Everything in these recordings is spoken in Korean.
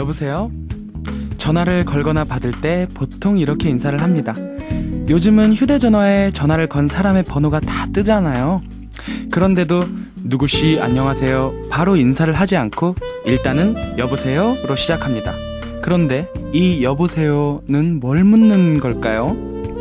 여보세요? 전화를 걸거나 받을 때 보통 이렇게 인사를 합니다. 요즘은 휴대전화에 전화를 건 사람의 번호가 다 뜨잖아요. 그런데도 누구씨 안녕하세요 바로 인사를 하지 않고 일단은 여보세요로 시작합니다. 그런데 이 여보세요는 뭘 묻는 걸까요?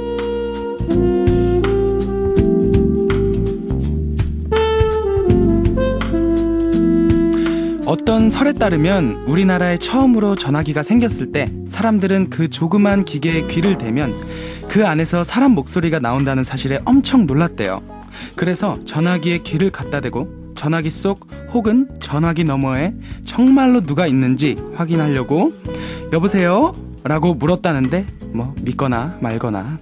어떤 설에 따르면 우리나라에 처음으로 전화기가 생겼을 때 사람들은 그 조그만 기계에 귀를 대면 그 안에서 사람 목소리가 나온다는 사실에 엄청 놀랐대요. 그래서 전화기에 귀를 갖다 대고 전화기 속 혹은 전화기 너머에 정말로 누가 있는지 확인하려고 여보세요? 라고 물었다는데 뭐 믿거나 말거나.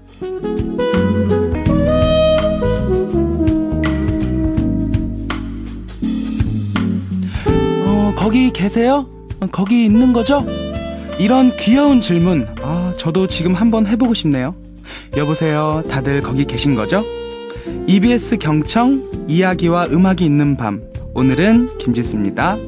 거기 계세요? 거기 있는 거죠? 이런 귀여운 질문 저도 지금 한번 해보고 싶네요. 여보세요, 다들 거기 계신 거죠? EBS 경청 이야기와 음악이 있는 밤, 오늘은 김지수입니다.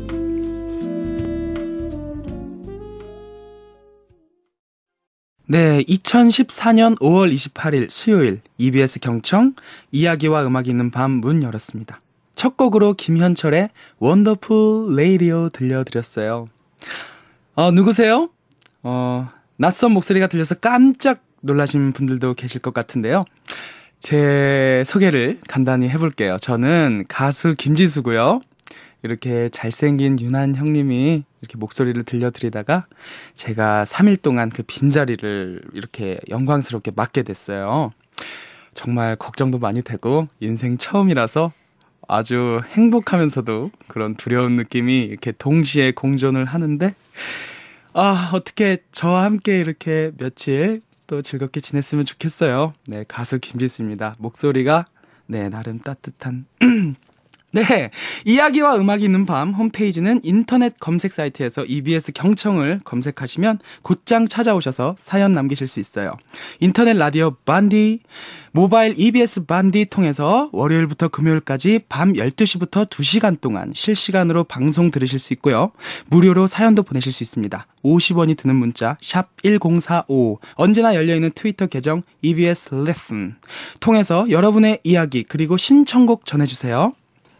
네, 2014년 5월 28일 수요일 EBS 경청 이야기와 음악이 있는 밤 문 열었습니다. 첫 곡으로 김현철의 원더풀 레이디오 들려드렸어요. 누구세요? 낯선 목소리가 들려서 깜짝 놀라신 분들도 계실 것 같은데요. 제 소개를 간단히 해볼게요. 저는 가수 김지수고요. 이렇게 잘생긴 유난 형님이 이렇게 목소리를 들려드리다가 제가 3일 동안 그 빈자리를 이렇게 영광스럽게 맡게 됐어요. 정말 걱정도 많이 되고 인생 처음이라서 아주 행복하면서도 그런 두려운 느낌이 이렇게 동시에 공존을 하는데 어떻게 저와 함께 이렇게 며칠 또 즐겁게 지냈으면 좋겠어요. 네, 가수 김지수입니다. 목소리가 나름 따뜻한 네, 이야기와 음악이 있는 밤 홈페이지는 인터넷 검색 사이트에서 EBS 경청을 검색하시면 곧장 찾아오셔서 사연 남기실 수 있어요. 인터넷 라디오 반디, 모바일 EBS 반디 통해서 월요일부터 금요일까지 밤 12시부터 2시간 동안 실시간으로 방송 들으실 수 있고요. 무료로 사연도 보내실 수 있습니다. 50원이 드는 문자 샵 1045, 언제나 열려있는 트위터 계정 EBS 레슨 통해서 여러분의 이야기 그리고 신청곡 전해주세요.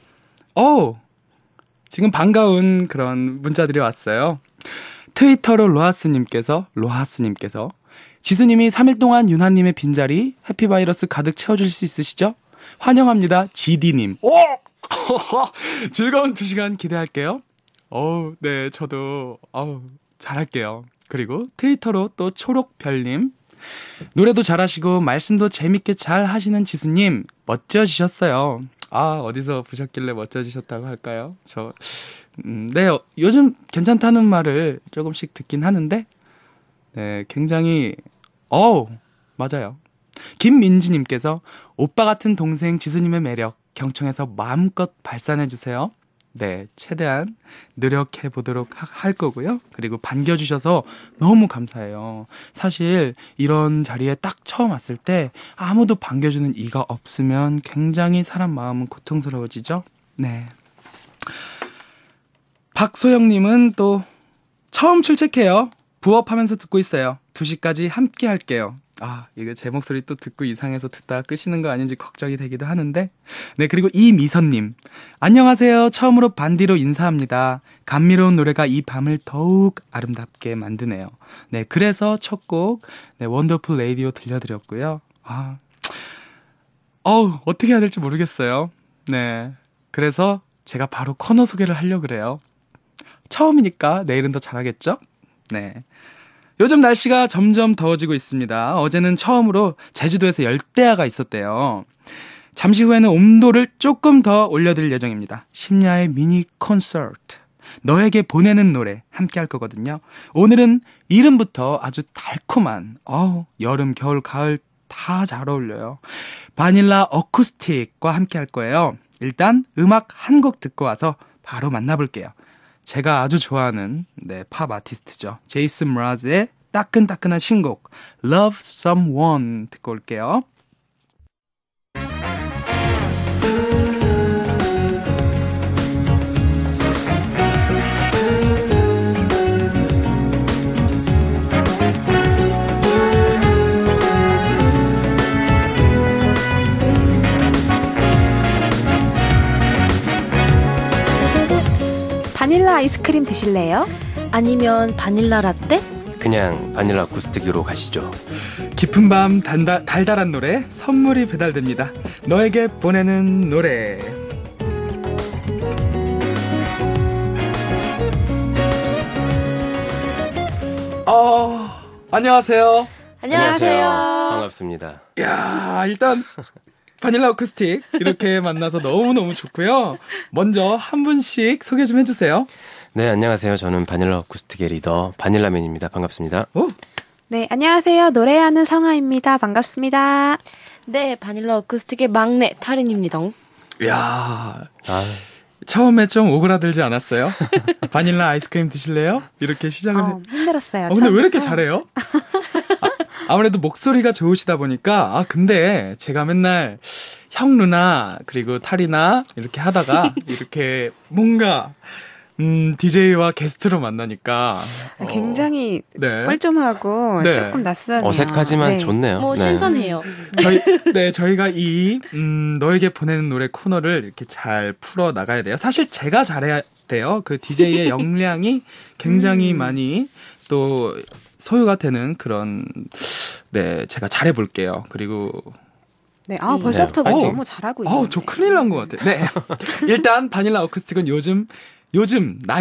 지금 반가운 그런 문자들이 왔어요. 트위터로 로하스님께서 지수님이 3일 동안 윤하님의 빈자리 해피바이러스 가득 채워주실 수 있으시죠? 환영합니다. GD님. 즐거운 2시간 기대할게요. 네, 저도 잘할게요. 그리고 트위터로 또 초록별님, 노래도 잘하시고 말씀도 재밌게 잘 하시는 지수님 멋져지셨어요. 어디서 보셨길래 멋져지셨다고 할까요? 네, 요즘 괜찮다는 말을 조금씩 듣긴 하는데, 네, 굉장히, 맞아요. 김민지님께서 오빠 같은 동생 지수님의 매력, 경청에서 마음껏 발산해주세요. 네, 최대한 노력해보도록 할 거고요. 그리고 반겨주셔서 너무 감사해요. 사실 이런 자리에 딱 처음 왔을 때 아무도 반겨주는 이가 없으면 굉장히 사람 마음은 고통스러워지죠. 네. 박소영님은 또 처음 출첵해요. 부업하면서 듣고 있어요. 2시까지 함께 할게요. 이거 제 목소리 또 듣고 이상해서 듣다가 끄시는 거 아닌지 걱정이 되기도 하는데. 네, 그리고 이미선님, 안녕하세요. 처음으로 반디로 인사합니다. 감미로운 노래가 이 밤을 더욱 아름답게 만드네요. 네, 그래서 첫 곡 원더풀 레이디오 들려드렸고요. 어떻게 해야 될지 모르겠어요. 네, 그래서 제가 바로 코너 소개를 하려고 그래요. 처음이니까 내일은 더 잘하겠죠? 네. 요즘 날씨가 점점 더워지고 있습니다. 어제는 처음으로 제주도에서 열대야가 있었대요. 잠시 후에는 온도를 조금 더 올려드릴 예정입니다. 심야의 미니 콘서트, 너에게 보내는 노래 함께 할 거거든요. 오늘은 이름부터 아주 달콤한 여름, 겨울, 가을 다 잘 어울려요. 바닐라 어쿠스틱과 함께 할 거예요. 일단 음악 한 곡 듣고 와서 바로 만나볼게요. 제가 아주 좋아하는 팝 아티스트죠. 제이슨 브라즈의 따끈따끈한 신곡 Love Someone 듣고 올게요. 아이스크림 드실래요? 아니면 바닐라 라떼? 그냥 바닐라 아쿠스틱으로 가시죠. 깊은 밤 달달한 노래 선물이 배달됩니다. 너에게 보내는 노래. 안녕하세요. 안녕하세요. 반갑습니다. 야, 일단 바닐라 어쿠스틱 이렇게 만나서 너무너무 좋고요. 먼저 한 분씩 소개 좀 해주세요. 네, 안녕하세요. 저는 바닐라 아쿠스틱의 리더 바닐라맨입니다. 반갑습니다. 오. 네, 안녕하세요. 노래하는 성아입니다. 반갑습니다. 네, 바닐라 어쿠스틱의 막내 타린입니다. 야, 처음에 좀 오그라들지 않았어요? 바닐라 아이스크림 드실래요? 이렇게 시작을 힘들었어요. 근데 왜 이렇게 잘해요? 아무래도 목소리가 좋으시다 보니까. 근데 제가 맨날 형 누나 그리고 탈이나 이렇게 하다가 이렇게 뭔가 DJ와 게스트로 만나니까 굉장히 네. 뻘쭘하고 네. 조금 낯서네요. 어색하지만 네. 좋네요. 뭐 네. 신선해요. 저희가 이 너에게 보내는 노래 코너를 이렇게 잘 풀어 나가야 돼요. 사실 제가 잘해야 돼요. 그 DJ의 역량이 굉장히 많이 또 소요가 되는 그런 제가 잘해 볼게요. 그리고 네, 벌써부터 네. 너무 잘하고 있어요. 저 큰일 난 것 같아요. 네. 일단 바닐라 어쿠스틱은 요즘 나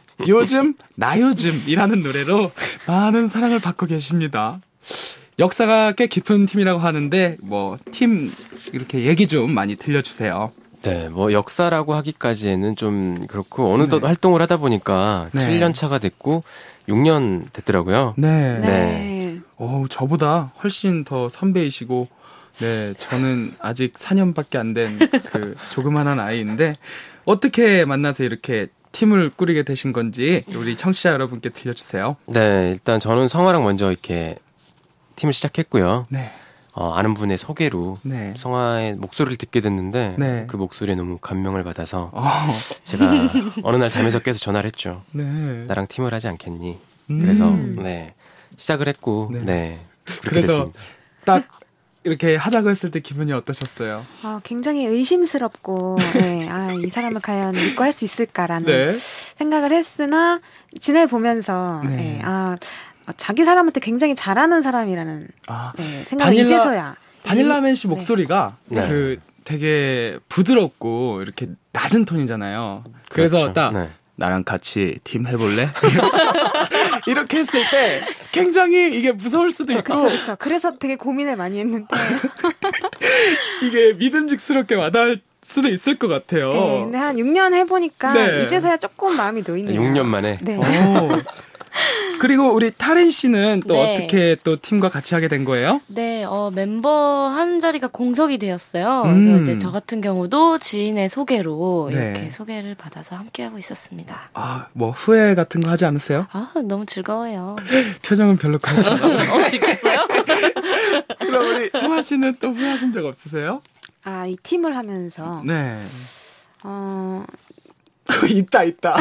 요즘이라는 노래로 많은 사랑을 받고 계십니다. 역사가 꽤 깊은 팀이라고 하는데 팀 이렇게 얘기 좀 많이 들려주세요. 네, 역사라고 하기까지는 좀 그렇고 어느덧 활동을 하다 보니까 7년 차가 됐고 6년 됐더라고요. 네. 저보다 훨씬 더 선배이시고, 네, 저는 아직 4년밖에 안 된 그 조그만한 아이인데 어떻게 만나서 이렇게 팀을 꾸리게 되신 건지 우리 청취자 여러분께 들려주세요. 네, 일단 저는 성화랑 먼저 이렇게 팀을 시작했고요. 네. 아는 분의 소개로 성화의 목소리를 듣게 됐는데 그 목소리에 너무 감명을 받아서 제가 어느 날 잠에서 깨서 전화를 했죠. 나랑 팀을 하지 않겠니? 그래서 시작을 했고 그렇게 그래서 됐습니다. 딱 이렇게 하자고 했을 때 기분이 어떠셨어요? 굉장히 의심스럽고 이 사람을 과연 믿고 할 수 있을까라는 생각을 했으나 지내보면서 자기 사람한테 굉장히 잘하는 사람이라는 생각을 이제서야. 바닐라맨 씨 목소리가 되게 부드럽고 이렇게 낮은 톤이잖아요. 그래서 딱 나랑 같이 팀 해볼래? 이렇게 했을 때 굉장히 이게 무서울 수도 있고. 그렇죠. 그래서 되게 고민을 많이 했는데 이게 믿음직스럽게 와닿을 수도 있을 것 같아요. 네, 근데 한 6년 해보니까 이제서야 조금 마음이 놓이네요. 6년 만에. 네. 그리고 우리 타린 씨는 또 어떻게 또 팀과 같이 하게 된 거예요? 네, 멤버 한 자리가 공석이 되었어요. 그래서 이제 저 같은 경우도 지인의 소개로 이렇게 소개를 받아서 함께하고 있었습니다. 후회 같은 거 하지 않으세요? 너무 즐거워요. 표정은 별로 그렇지 않아요. 찍겠어요? 그럼 우리 성화 씨는 또 후회하신 적 없으세요? 이 팀을 하면서 있다.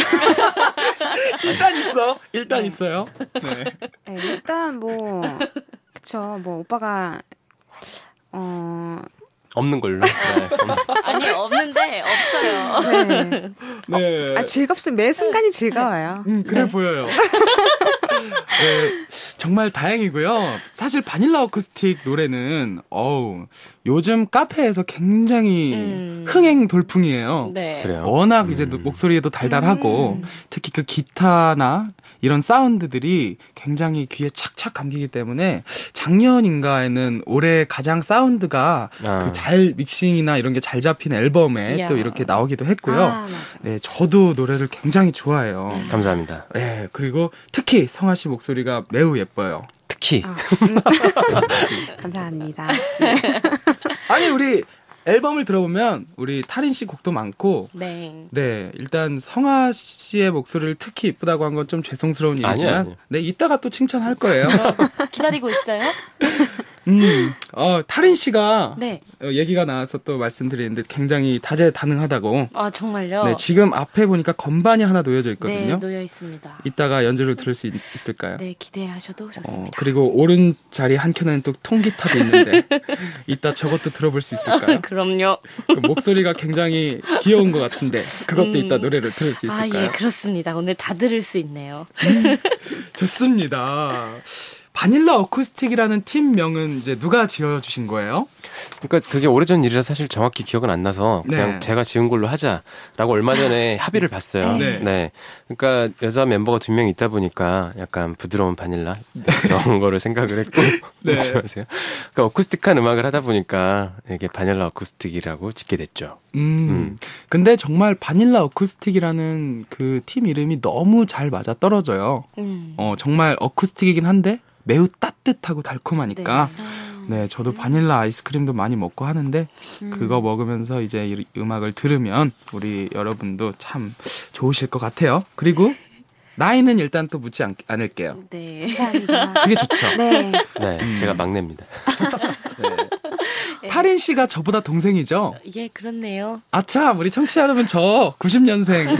일단 있어요. 일단 그쵸. 오빠가 없는 걸로. 아니, 없는데 없어요. 네. 즐겁습니다. 매 순간이 즐거워요. 그래 보여요. 정말 다행이고요. 사실 바닐라 어쿠스틱 노래는 요즘 카페에서 굉장히 흥행 돌풍이에요. 네. 그래요. 워낙 이제 목소리에도 달달하고 특히 그 기타나 이런 사운드들이 굉장히 귀에 착착 감기기 때문에 작년인가에는 올해 가장 사운드가 그 잘 믹싱이나 이런 게 잘 잡힌 앨범에 또 이렇게 나오기도 했고요. 네, 저도 노래를 굉장히 좋아해요. 감사합니다. 네, 그리고 특히 성아 씨 목소리가 매우 예뻐요. 특히. 감사합니다. 아니 우리 앨범을 들어보면 우리 타린 씨 곡도 많고 일단 성아 씨의 목소리를 특히 이쁘다고 한 건 좀 죄송스러운 일이지만 아니요. 이따가 또 칭찬할 거예요. 기다리고 있어요? 타린 씨가 네. 얘기가 나와서 또 말씀드리는데 굉장히 다재다능하다고. 아, 정말요? 네, 지금 앞에 보니까 건반이 하나 놓여져 있거든요. 네, 놓여 있습니다. 이따가 연주를 들을 수 있을까요? 네, 기대하셔도 좋습니다. 그리고 오른 자리 한 켠에는 또 통기타도 있는데 이따 저것도 들어볼 수 있을까요? 그럼요. 그 목소리가 굉장히 귀여운 것 같은데 그것도 이따 노래를 들을 수 있을까요? 아, 예, 그렇습니다. 오늘 다 들을 수 있네요. 좋습니다. 바닐라 어쿠스틱이라는 팀명은 이제 누가 지어주신 거예요? 그러니까 그게 오래전 일이라 사실 정확히 기억은 안 나서 그냥 네. 제가 지은 걸로 하자라고 얼마 전에 합의를 봤어요. 네. 네. 그러니까 여자 멤버가 2명 있다 보니까 약간 부드러운 바닐라 그런 거를 생각을 했고 네. 웃지 마세요. 그러니까 어쿠스틱한 음악을 하다 보니까 이게 바닐라 어쿠스틱이라고 짓게 됐죠. 근데 정말 바닐라 어쿠스틱이라는 그 팀 이름이 너무 잘 맞아 떨어져요. 정말 어쿠스틱이긴 한데 매우 따뜻하고 달콤하니까. 네, 저도 바닐라 아이스크림도 많이 먹고 하는데 그거 먹으면서 이제 이 음악을 들으면 우리 여러분도 참 좋으실 것 같아요. 그리고 나이는 일단 또 묻지 않을게요. 네. 감사합니다. 그게 좋죠. 네. 네, 제가 막내입니다. 네. 타린 씨가 저보다 동생이죠? 예, 그렇네요. 아참, 우리 청취자 여러분, 저 90년생.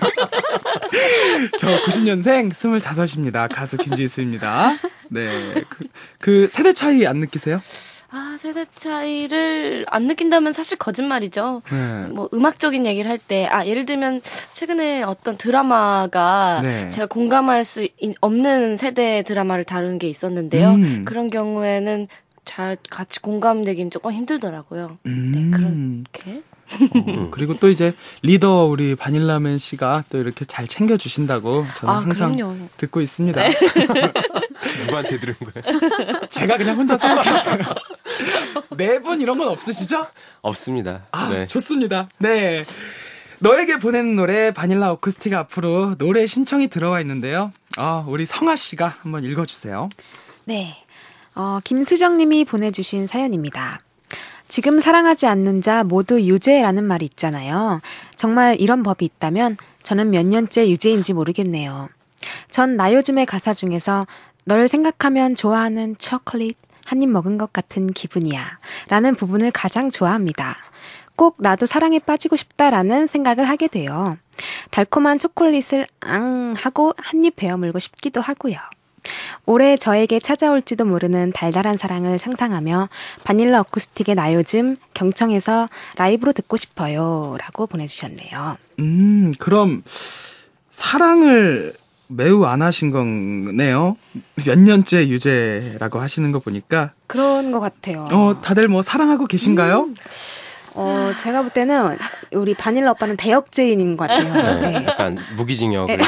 저 90년생 25입니다. 가수 김지수입니다. 네. 그 세대 차이 안 느끼세요? 아, 세대 차이를 안 느낀다면 사실 거짓말이죠. 네. 뭐 음악적인 얘기를 할 때, 예를 들면 최근에 어떤 드라마가 네. 제가 공감할 수 없는 세대 드라마를 다루는 게 있었는데요. 그런 경우에는 잘 같이 공감되긴 조금 힘들더라고요. 네, 그렇게. 그리고 또 이제 리더 우리 바닐라맨 씨가 또 이렇게 잘 챙겨주신다고 저는 항상 그럼요. 듣고 있습니다. 네. 누구한테 들은 거예요? 제가 그냥 혼자 생각했어요. 네 분 이런 건 없으시죠? 없습니다. 네. 좋습니다. 네. 너에게 보내는 노래 바닐라 어쿠스틱 앞으로 노래 신청이 들어와 있는데요. 우리 성아 씨가 한번 읽어주세요. 네. 김수정 님이 보내주신 사연입니다. 지금 사랑하지 않는 자 모두 유죄라는 말이 있잖아요. 정말 이런 법이 있다면 저는 몇 년째 유죄인지 모르겠네요. 전 나 요즘의 가사 중에서 널 생각하면 좋아하는 초콜릿 한 입 먹은 것 같은 기분이야 라는 부분을 가장 좋아합니다. 꼭 나도 사랑에 빠지고 싶다라는 생각을 하게 돼요. 달콤한 초콜릿을 하고 한 입 베어 물고 싶기도 하고요. 올해 저에게 찾아올지도 모르는 달달한 사랑을 상상하며 바닐라 어쿠스틱의 나 요즘 경청에서 라이브로 듣고 싶어요 라고 보내주셨네요. 그럼 사랑을 매우 안 하신 거네요. 몇 년째 유죄라고 하시는 거 보니까 그런 것 같아요. 다들 뭐 사랑하고 계신가요? 제가 볼 때는 우리 바닐라 오빠는 대역죄인인 것 같아요. 네. 약간 무기징역. 네.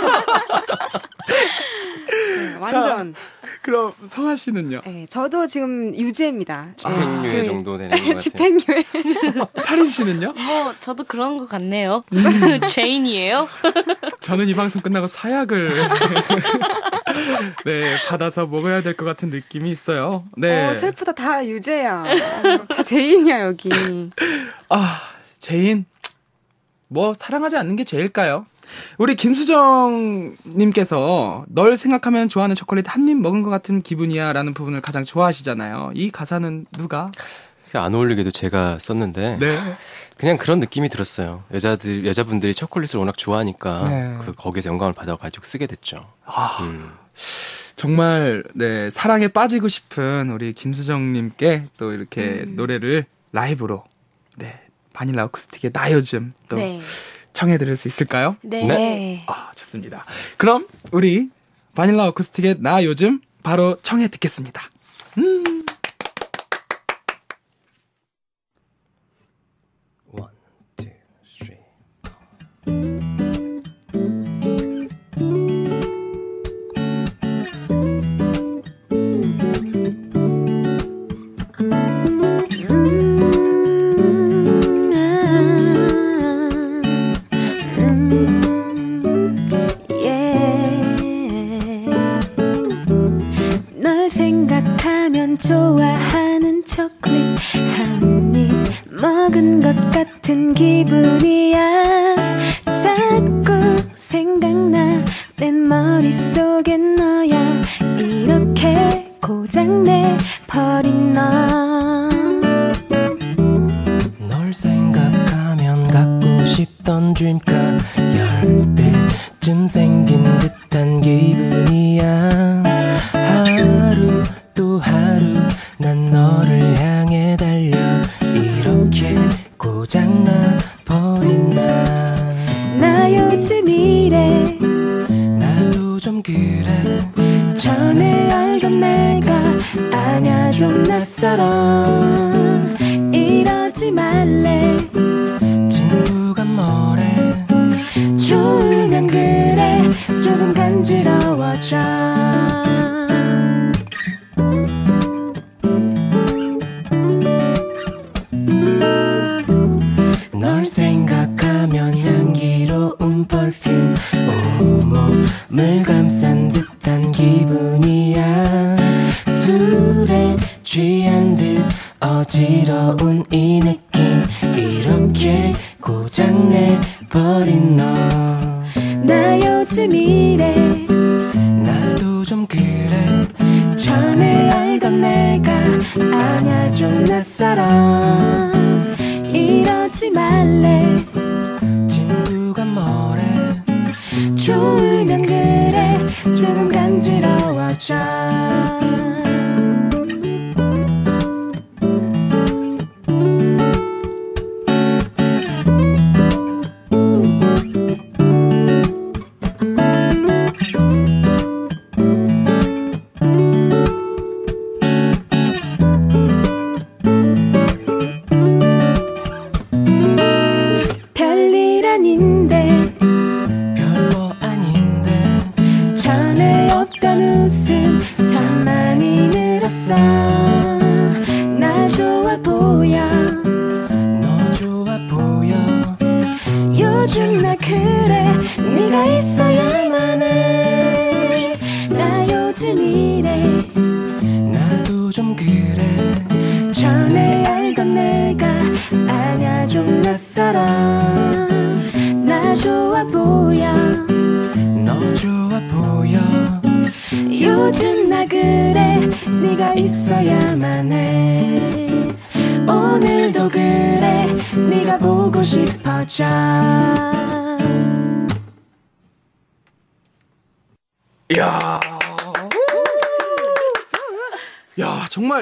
완전. 그럼 성아 씨는요? 네, 저도 지금 유죄입니다. 집행유예 정도 되는 것 같아요. 집행유예. 타린 씨는요? 뭐 저도 그런 것 같네요. 죄인이에요? 저는 이 방송 끝나고 사약을 네 받아서 먹어야 될 것 같은 느낌이 있어요. 네. 슬프다. 다 유죄야. 다 죄인이야 여기. 죄인. 뭐 사랑하지 않는 게 죄일까요? 우리 김수정 님께서 널 생각하면 좋아하는 초콜릿 한 입 먹은 것 같은 기분이야 라는 부분을 가장 좋아하시잖아요. 이 가사는 누가? 안 어울리게도 제가 썼는데 네. 그냥 그런 느낌이 들었어요. 여자분들이 초콜릿을 워낙 좋아하니까 네. 거기서 영감을 받아가지고 쓰게 됐죠. 정말 네 사랑에 빠지고 싶은 우리 김수정 님께 또 이렇게 노래를 라이브로 네 바닐라 어쿠스틱의 나 요즘 또 네. 청해드릴 수 있을까요? 네. 네. 좋습니다. 그럼 우리 바닐라 어쿠스틱의 나 요즘 바로 청해 듣겠습니다. One, two, three. 널 생각하면 좋아하는 초콜릿 한 입 먹은 것 같은 기분이야. 자꾸 생각나 내 머릿속엔 너야. 이렇게 고장내 버린 너. 널 생각하면 갖고 싶던 dream카 열 때쯤 생긴 듯한 기분이야. 하루 또 하루 난 너를 향해 달려 이렇게 고장나 버린 나 요즘 이래 나도 좀 그래. 전에 알던 내가 아냐 좀 낯설어. 이러지 말래. 친구가 뭐래. 좋으면 그래. 조금 간지러워져. 널 생각하면 향기로운 perfume 온몸을 감싼 듯한 기분이야. 술에 취한 듯 어지러운 이 느낌 이렇게 고장내 버린 너. 나 요즘 이래 나도 좀 그래. 전에 알던 내가 아냐 좀 낯설어. 이러지 말래. 친구가 뭐래. 좋으면 그래. 조금 간지러워져. 별일 아닌데 별거 아닌데 전에 없던 웃음 참 많이 늘었어. 나 좋아 보여. 너 좋아 보여. 요즘 나 그래. 네가 있어야만 해. 나 요즘 이래 나도 좀 그래. 전에 알던 내가 아냐 좀 낯설어. 나 좋아 보여. 너 좋아 보여. 요즘 나 그래. 네가 있어야만 해. 오늘도 그래. 네가 보고 싶어져. 이야. 야, 정말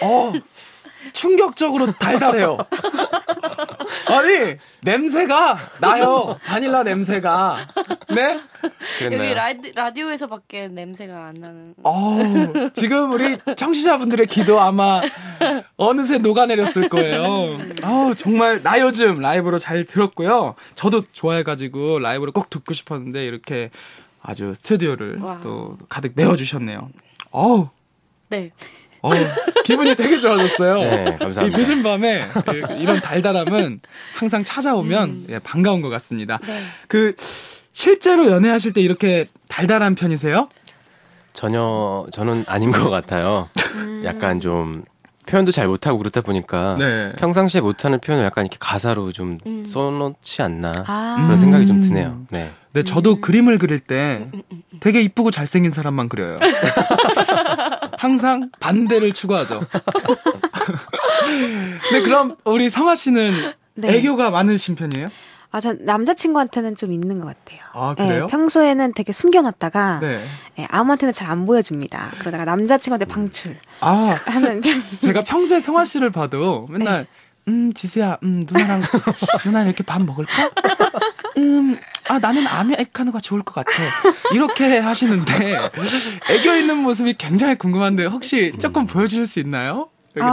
충격적으로 달달해요. 아니, 냄새가 나요. 바닐라 냄새가. 네? 여기 라디오에서밖에 냄새가 안 나는. 지금 우리 청취자분들의 귀도 아마 어느새 녹아내렸을 거예요. 정말 나 요즘 라이브로 잘 들었고요. 저도 좋아해가지고 라이브로 꼭 듣고 싶었는데 이렇게 아주 스튜디오를 또 가득 메워주셨네요. 네. 기분이 되게 좋아졌어요. 네, 감사합니다. 이 늦은 밤에 이런 달달함은 항상 찾아오면 반가운 것 같습니다. 네. 실제로 연애하실 때 이렇게 달달한 편이세요? 전혀 저는 아닌 것 같아요. 약간 좀 표현도 잘 못하고 그렇다 보니까 평상시에 못하는 표현을 약간 이렇게 가사로 좀 써놓지 않나 그런 생각이 좀 드네요. 네. 네, 저도 그림을 그릴 때 되게 이쁘고 잘생긴 사람만 그려요. 항상 반대를 추구하죠. 네, 그럼 우리 성아 씨는 애교가 많으신 편이에요? 전 남자친구한테는 좀 있는 것 같아요. 아, 그래요? 평소에는 되게 숨겨놨다가 아무한테나 잘 안 보여줍니다. 그러다가 남자친구한테 방출 하는 편이에요. 제가 평소에 성아 씨를 봐도 맨날 지수야, 누나랑 이렇게 밥 먹을까? 나는 아메리카노가 좋을 것 같아. 이렇게 하시는데 애교 있는 모습이 굉장히 궁금한데 혹시 조금 보여주실 수 있나요?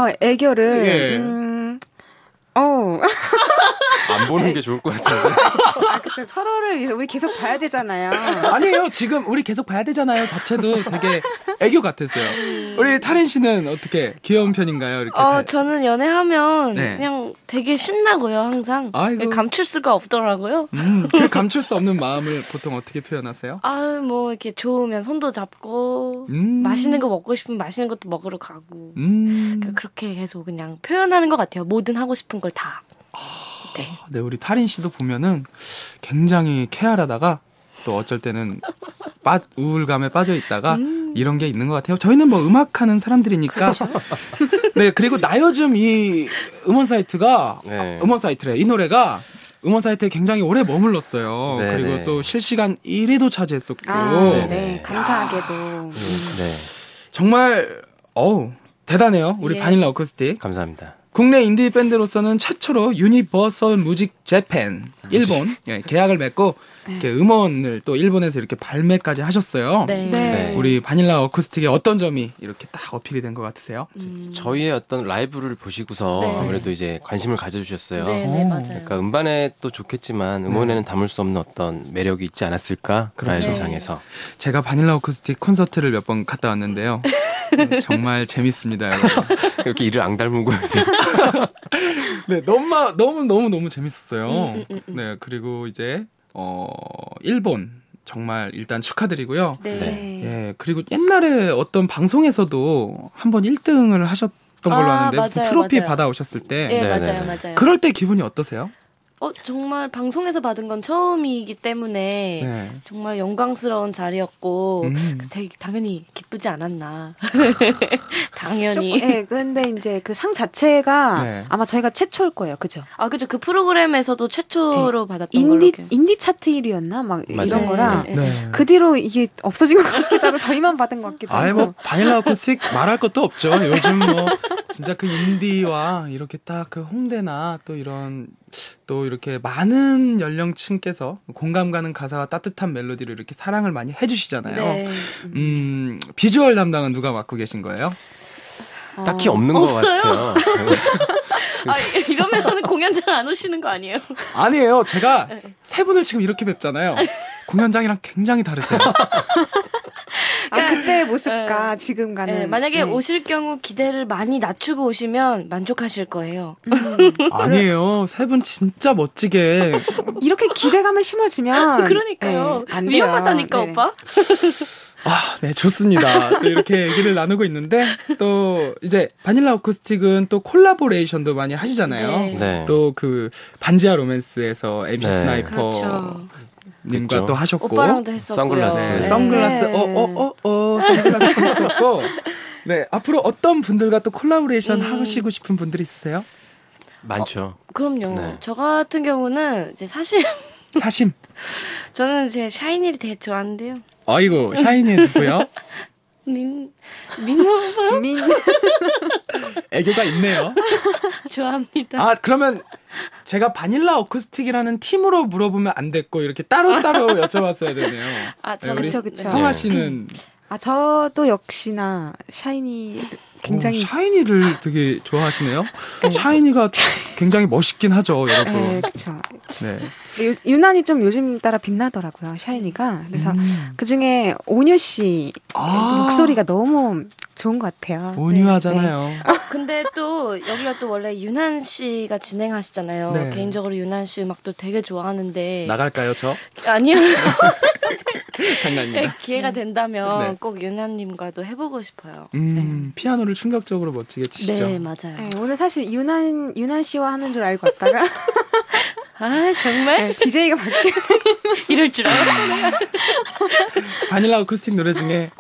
애교를 안 보는 게 좋을 것 같은데. 그쵸. 서로를 우리 계속 봐야 되잖아요. 아니에요. 지금 우리 계속 봐야 되잖아요. 자체도 되게 애교 같았어요. 우리 타린 씨는 어떻게 귀여운 편인가요? 이렇게 저는 연애하면 그냥 되게 신나고요. 항상. 감출 수가 없더라고요. 그 감출 수 없는 마음을 보통 어떻게 표현하세요? 뭐 이렇게 좋으면 손도 잡고 맛있는 거 먹고 싶으면 맛있는 것도 먹으러 가고 그렇게 계속 그냥 표현하는 것 같아요. 뭐든 하고 싶은 걸 다. 네, 우리 타린 씨도 보면은 굉장히 쾌활하다가 또 어쩔 때는 우울감에 빠져 있다가 이런 게 있는 것 같아요. 저희는 뭐 음악하는 사람들이니까. 네, 그리고 나 요즘 이 음원 사이트가 음원 사이트래. 이 노래가 음원 사이트에 굉장히 오래 머물렀어요. 네, 그리고 또 실시간 1위도 차지했었고. 네, 감사하게도. 정말 대단해요. 우리 바닐라 어쿠스틱. 감사합니다. 국내 인디 밴드로서는 최초로 유니버설 뮤직 재팬 일본 계약을 맺고 이렇게 음원을 또 일본에서 이렇게 발매까지 하셨어요. 네. 우리 바닐라 어쿠스틱의 어떤 점이 이렇게 딱 어필이 된 것 같으세요? 저희의 어떤 라이브를 보시고서 아무래도 이제 관심을 가져주셨어요. 네, 맞아요. 그러니까 음반에 또 좋겠지만 음원에는 담을 수 없는 어떤 매력이 있지 않았을까? 라이브상에서. 제가 바닐라 어쿠스틱 콘서트를 몇 번 갔다 왔는데요. 정말 재밌습니다, 여러분. 이렇게 이를 앙달무고. 네, 너무 재밌었어요. 네, 그리고 이제 일본 정말 일단 축하드리고요. 네. 예, 그리고 옛날에 어떤 방송에서도 한번 1등을 하셨던 걸로 아는데 무슨 트로피 받아오셨을 때. 네, 맞아요. 그럴 때 기분이 어떠세요? 정말 방송에서 받은 건 처음이기 때문에 정말 영광스러운 자리였고 되게 당연히 기쁘지 않았나. 당연히. 네, 근데 이제 그 상 자체가 아마 저희가 최초일 거예요, 그죠? 그죠. 그 프로그램에서 최초로 받았던 걸로. 인디 차트 1위였나 막 맞아요. 이런 거라 그 뒤로 이게 없어진 것 같기도 하고 저희만 받은 것 같기도 하고. 뭐 바닐라 어쿠스틱 말할 것도 없죠. 요즘 뭐 진짜 그 인디와 이렇게 딱 그 홍대나 또 이런 또 이렇게 많은 연령층께서 공감 가는 가사와 따뜻한 멜로디를 이렇게 사랑을 많이 해주시잖아요. 네. 비주얼 담당은 누가 맡고 계신 거예요? 딱히 없는 것 같아요. 이러면 공연장 안 오시는 거 아니에요? 아니에요. 제가 세 분을 지금 이렇게 뵙잖아요. 공연장이랑 굉장히 다르세요. 그때 모습과 지금과는. 만약에 오실 경우 기대를 많이 낮추고 오시면 만족하실 거예요. 아니에요. 세 분 진짜 멋지게. 이렇게 기대감을 심어주면. 그러니까요. 안 돼요. 위험하다니까, 오빠. 네, 좋습니다. 또 이렇게 얘기를 나누고 있는데, 또, 이제, 바닐라 어쿠스틱은 또 콜라보레이션도 많이 하시잖아요. 또 그, 반지하 로맨스에서 MC 스나이퍼. 그렇죠. 님과 또 하셨고. 오빠랑도 했었고요. 선글라스. 선글라스 했었고. 네, 앞으로 어떤 분들과 또 콜라보레이션 하시고 싶은 분들이 있으세요? 많죠. 그럼요. 저 같은 경우는 이제 사심. 저는 제 샤이니를 되게 좋아하는데요. 아이고, 샤이니 누구요? 민호 애교가 있네요. 좋아합니다. 그러면 제가 바닐라 어쿠스틱이라는 팀으로 물어보면 안 됐고 이렇게 따로따로 여쭤봤어야 되네요. 그쵸. 성아 씨는 저도 역시나 샤이니 굉장히 샤이니를 되게 좋아하시네요. 샤이니가 굉장히 멋있긴 하죠, 여러분. 네, 그렇죠. 네. 유난히 좀 요즘 따라 빛나더라고요, 샤이니가. 그래서 그 중에 온유 씨 목소리가 너무 좋은 것 같아요. 온유하잖아요. 근데 또 여기가 또 원래 윤한 씨가 진행하시잖아요. 개인적으로 윤한 씨 음악도 되게 좋아하는데. 나갈까요, 저? 아니요. 장난입니다. 기회가 된다면 꼭 윤한님과도 해보고 싶어요. 피아노를 충격적으로 멋지게 치시죠. 네, 맞아요. 오늘 사실 윤한 씨와 하는 줄 알고 왔다가 정말? DJ가 바뀌어 이럴 줄 알았어요. 바닐라 어쿠스틱 노래 중에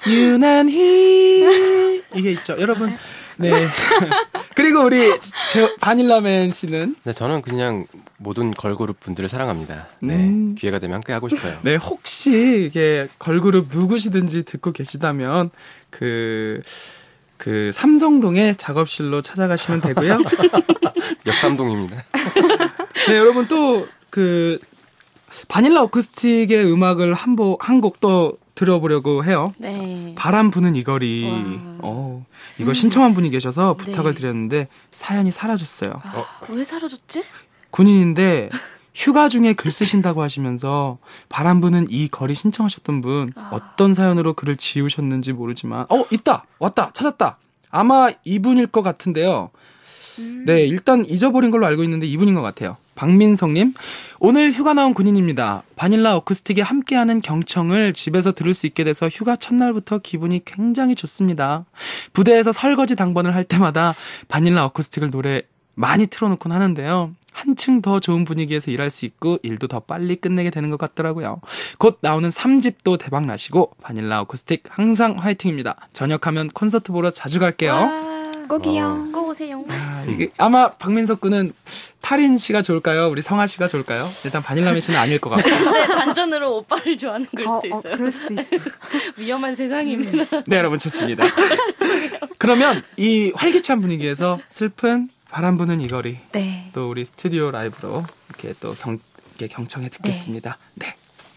유난히 이게 있죠, 여러분. 네. 그리고 우리 바닐라맨 씨는? 네, 저는 그냥 모든 걸그룹 분들을 사랑합니다. 네, 기회가 되면 함께 하고 싶어요. 네, 혹시 이게 걸그룹 누구시든지 듣고 계시다면 그 삼성동의 작업실로 찾아가시면 되고요. 역삼동입니다. 네, 여러분 또 그 바닐라 어쿠스틱의 음악을 한 곡 또 들어보려고 해요. 네. 바람 부는 이 거리. 이거 신청한 분이 계셔서 부탁을 드렸는데 사연이 사라졌어요. 왜 사라졌지? 군인인데 휴가 중에 글 쓰신다고 하시면서 바람 부는 이 거리 신청하셨던 분 어떤 사연으로 글을 지우셨는지 모르지만 왔다 찾았다. 아마 이분일 것 같은데요. 네, 일단 잊어버린 걸로 알고 있는데 이분인 것 같아요. 박민성님, 오늘 휴가 나온 군인입니다. 바닐라 어쿠스틱에 함께하는 경청을 집에서 들을 수 있게 돼서 휴가 첫날부터 기분이 굉장히 좋습니다. 부대에서 설거지 당번을 할 때마다 바닐라 어쿠스틱을 노래 많이 틀어놓곤 하는데요. 한층 더 좋은 분위기에서 일할 수 있고 일도 더 빨리 끝내게 되는 것 같더라고요. 곧 나오는 3집도 대박 나시고 바닐라 어쿠스틱 항상 화이팅입니다. 전역하면 콘서트 보러 자주 갈게요. 꼭이요. 꼭 오세요. 이게 아마 박민석 군은 탈인 씨가 좋을까요? 우리 성아 씨가 좋을까요? 일단 바닐라 씨는 아닐 것 같고. 네, 반전으로 오빠를 좋아하는 걸 수도 있어요. 그럴 수도 있어요. 위험한 세상입니다. 네, 여러분 좋습니다. 그러면 이 활기찬 분위기에서 슬픈 바람 부는 이 거리. 네. 또 우리 스튜디오 라이브로 이렇게 또 경청해 듣겠습니다. 네.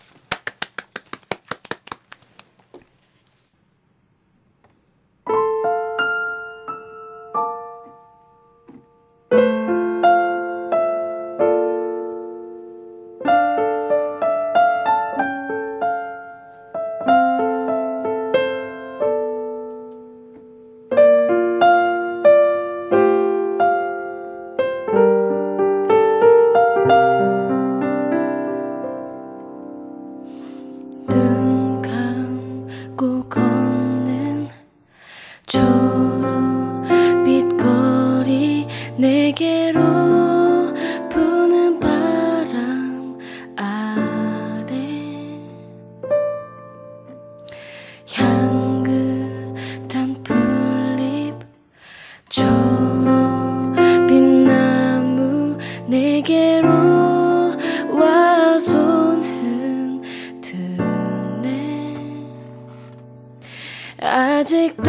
아직도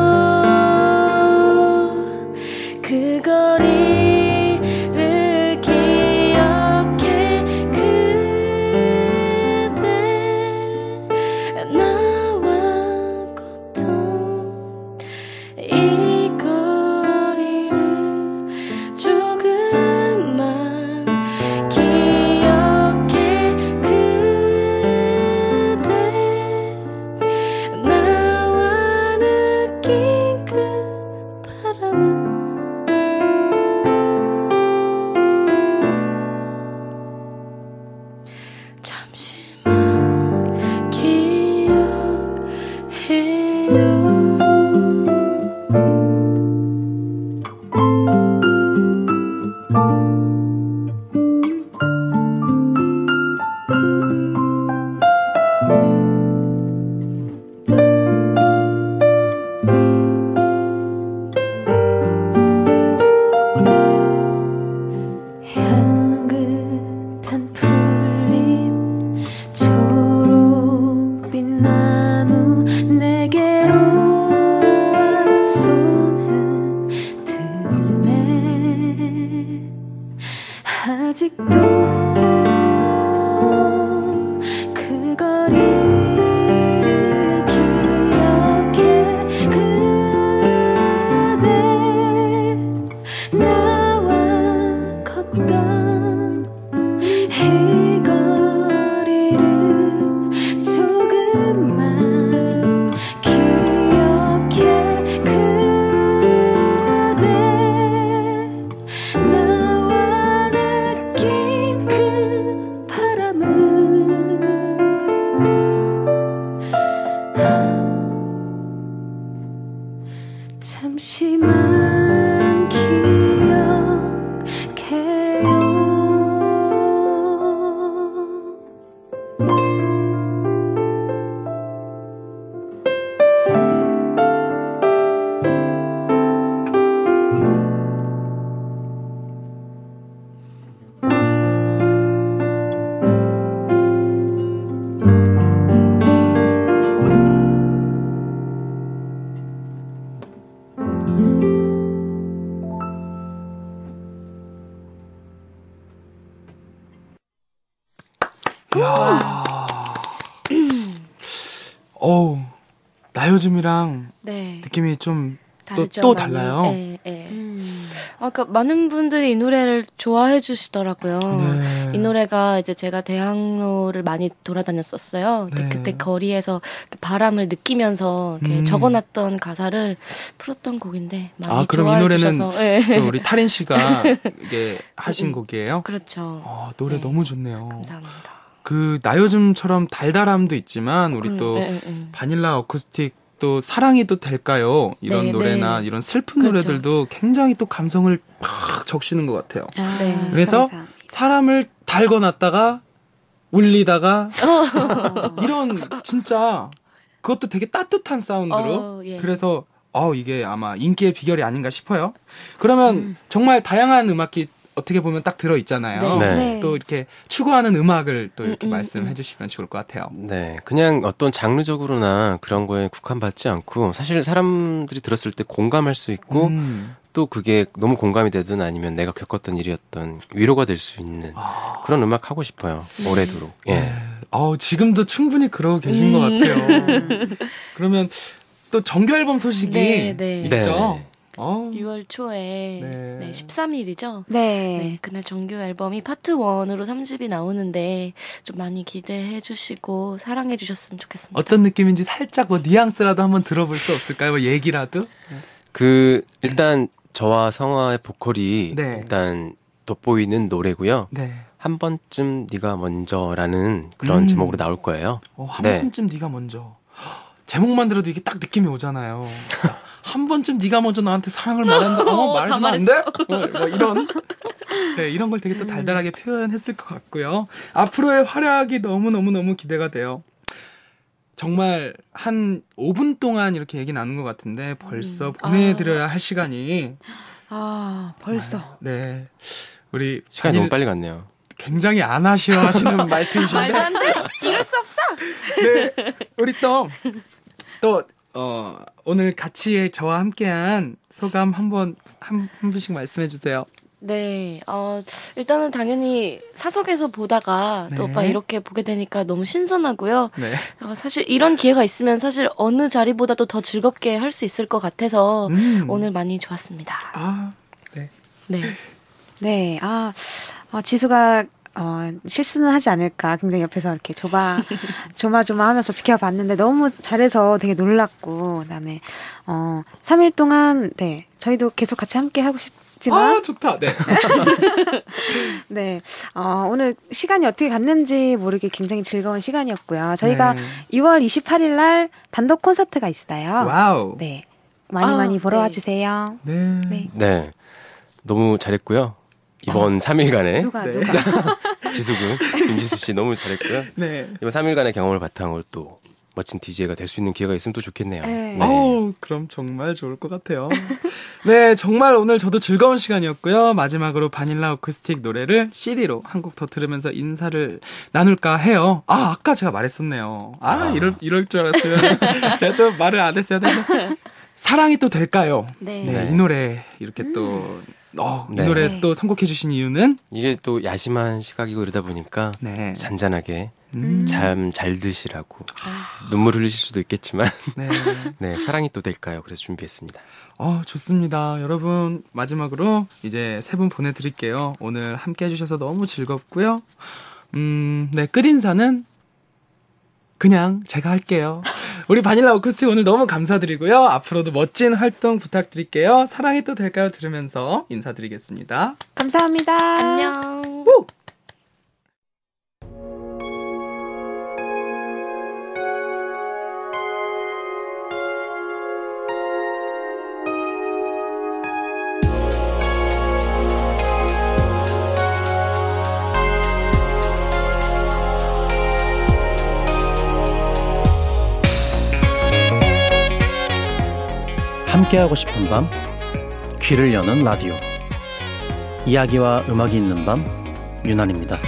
그 거리를 기억해 그대 나와 걷던 이 거리를 조금만 기억해 그대 나와 느낀 그 바람은 잠시만 기억해요. 향긋한 풀잎 초록빛 나무 내게로 와 손을 드네 아직도 그 거리를 기억해 그대 나와 걷던 이 거리를 조금만 기억해 그대 나와 느낀 그 바람은 잠시만 기억해요. 어우, 나 요즘이랑 네. 느낌이 좀 다르죠, 또 많이. 달라요. 네, 네. 그러니까 많은 분들이 이 노래를 좋아해 주시더라고요. 네. 이 노래가 이제 제가 대학로를 많이 돌아다녔었어요. 근데 네. 그때 거리에서 바람을 느끼면서 이렇게 적어놨던 가사를 풀었던 곡인데 많이 그럼 이 좋아해 노래는 주셔서. 네. 또 우리 탈인 씨가 이게 하신 곡이에요? 그렇죠. 노래 네. 너무 좋네요. 감사합니다. 그 나 요즘처럼 달달함도 있지만 우리 또 네. 바닐라 어쿠스틱 또 사랑이 또 될까요? 이런 네, 노래나 네. 이런 슬픈 그렇죠. 노래들도 굉장히 또 감성을 팍 적시는 것 같아요. 네, 그래서 감사합니다. 사람을 달궈놨다가 울리다가 이런 진짜 그것도 되게 따뜻한 사운드로 예. 그래서 이게 아마 인기의 비결이 아닌가 싶어요. 그러면 정말 다양한 음악이 어떻게 보면 딱 들어있잖아요. 네. 네. 또 이렇게 추구하는 음악을 또 이렇게 말씀해 주시면 좋을 것 같아요. 네. 그냥 어떤 장르적으로나 그런 거에 국한받지 않고 사실 사람들이 들었을 때 공감할 수 있고 또 그게 너무 공감이 되든 아니면 내가 겪었던 일이었던 위로가 될 수 있는 그런 음악 하고 싶어요. 오래도록. 예. 네. 지금도 충분히 그러고 계신 것 같아요. 그러면 또 정규 앨범 소식이 네, 네. 있죠? 네. 6월 초에 네, 13일이죠? 네. 그날 정규 앨범이 파트 1으로 3집이 나오는데 좀 많이 기대해 주시고 사랑해 주셨으면 좋겠습니다. 어떤 느낌인지 살짝 뉘앙스라도 한번 들어볼 수 없을까요? 얘기라도? 일단 저와 성화의 보컬이 네. 일단 돋보이는 노래고요. 네. 한 번쯤 네가 먼저라는 그런 제목으로 나올 거예요. 한 번쯤 네가 먼저. 제목만 들어도 이게 딱 느낌이 오잖아요. 한 번쯤 네가 먼저 나한테 사랑을 말한다. 말해주면 안 돼? 이런 걸 되게 또 달달하게 표현했을 것 같고요. 앞으로의 활약이 너무 기대가 돼요. 정말 한 5분 동안 이렇게 얘기 나눈 것 같은데 벌써 보내드려야 할 시간이. 벌써. 네. 우리 시간이 너무 빨리 갔네요. 굉장히 안 아쉬워하시는 말투이신데. 말도 안 돼. 이럴 수 없어. 네. 우리 또 오늘 같이 저와 함께한 소감 한 분씩 말씀해 주세요. 네, 일단은 당연히 사석에서 보다가 또 오빠 이렇게 보게 되니까 너무 신선하고요. 네. 사실 이런 기회가 있으면 사실 어느 자리보다도 더 즐겁게 할 수 있을 것 같아서 오늘 많이 좋았습니다. 네. 네. 네, 지수가 실수는 하지 않을까 굉장히 옆에서 이렇게 조마조마하면서 지켜봤는데 너무 잘해서 되게 놀랐고 그다음에 3일 동안 네 저희도 계속 같이 함께 하고 싶지만 좋다. 네. 네. 오늘 시간이 어떻게 갔는지 모르게 굉장히 즐거운 시간이었고요. 저희가 6월 28일 날 단독 콘서트가 있어요. 와우. 네. 많이 보러 와주세요. 네. 네. 너무 잘했고요. 이번 3일간의 누가 지수군 김지수 씨 너무 잘했고요. 네. 이번 3일간의 경험을 바탕으로 또 멋진 DJ가 될 수 있는 기회가 있으면 또 좋겠네요. 네. 그럼 정말 좋을 것 같아요. 네, 정말 오늘 저도 즐거운 시간이었고요. 마지막으로 바닐라 어쿠스틱 노래를 CD로 한 곡 더 들으면서 인사를 나눌까 해요. 아까 제가 말했었네요. 이럴 줄 알았으면 내가 또 말을 안 했어야 되는데 사랑이 또 될까요? 네. 이 노래 이렇게 또 이 노래 또 선곡해 주신 이유는? 이게 또 야심한 시각이고 이러다 보니까 잔잔하게 잠 잘 드시라고 눈물 흘리실 수도 있겠지만 네, 사랑이 또 될까요? 그래서 준비했습니다. 좋습니다. 여러분 마지막으로 이제 3분 보내드릴게요. 오늘 함께 해주셔서 너무 즐겁고요. 네, 끝인사는 그냥 제가 할게요. 우리 바닐라 어쿠스틱 오늘 너무 감사드리고요. 앞으로도 멋진 활동 부탁드릴게요. 사랑이 또 될까요? 들으면서 인사드리겠습니다. 감사합니다. 안녕. 우! 함께하고 싶은 밤, 귀를 여는 라디오. 이야기와 음악이 있는 밤, 유난입니다.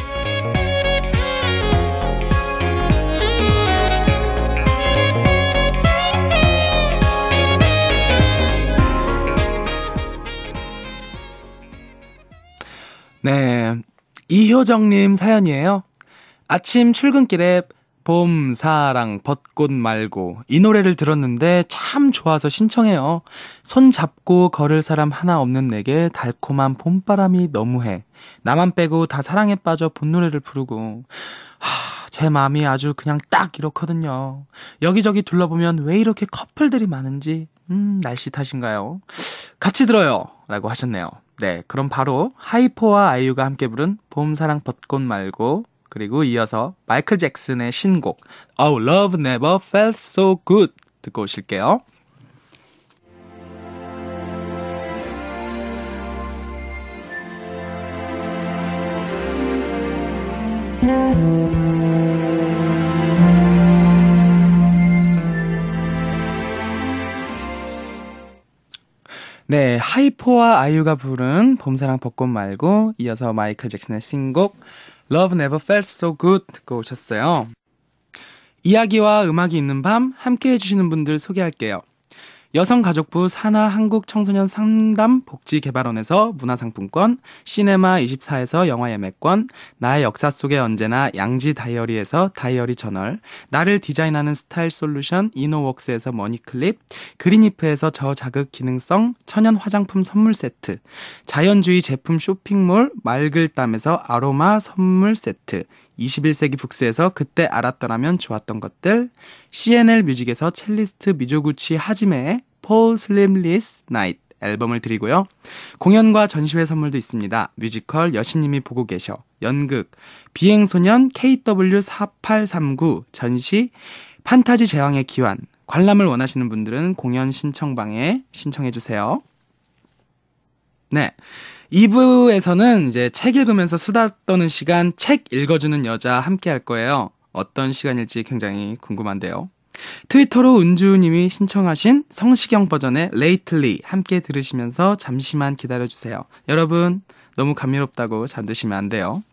네, 이효정님 사연이에요. 아침 출근길에 봄, 사랑, 벚꽃 말고 이 노래를 들었는데 참 좋아서 신청해요. 손 잡고 걸을 사람 하나 없는 내게 달콤한 봄바람이 너무해. 나만 빼고 다 사랑에 빠져 본 노래를 부르고 제 마음이 아주 그냥 딱 이렇거든요. 여기저기 둘러보면 왜 이렇게 커플들이 많은지 날씨 탓인가요? 같이 들어요 라고 하셨네요. 네, 그럼 바로 하이포와 아이유가 함께 부른 봄, 사랑, 벚꽃 말고 그리고 이어서 마이클 잭슨의 신곡 Oh Love Never Felt So Good 듣고 오실게요. 네, 하이포와 아이유가 부른 봄사랑 벚꽃 말고 이어서 마이클 잭슨의 신곡 Love Never Felt So Good 듣고 오셨어요. 이야기와 음악이 있는 밤 함께 해주시는 분들 소개할게요. 여성가족부 산하 한국청소년 상담복지개발원에서 문화상품권, 시네마24에서 영화 예매권, 나의 역사 속에 언제나 양지 다이어리에서 다이어리 저널, 나를 디자인하는 스타일 솔루션 이노웍스에서 머니클립, 그린이프에서 저자극 기능성 천연 화장품 선물 세트, 자연주의 제품 쇼핑몰 말글담에서 아로마 선물 세트, 21세기 북스에서 그때 알았더라면 좋았던 것들, CNL 뮤직에서 첼리스트 미조구치 하지메의 폴 슬림리스 나이트 앨범을 드리고요. 공연과 전시회 선물도 있습니다. 뮤지컬 여신님이 보고 계셔, 연극 비행소년 KW4839 전시 판타지 제왕의 기환, 관람을 원하시는 분들은 공연 신청방에 신청해주세요. 네. 2부에서는 이제 책 읽으면서 수다 떠는 시간, 책 읽어주는 여자 함께 할 거예요. 어떤 시간일지 굉장히 궁금한데요. 트위터로 은주님이 신청하신 성시경 버전의 Lately 함께 들으시면서 잠시만 기다려주세요. 여러분, 너무 감미롭다고 잠드시면 안 돼요.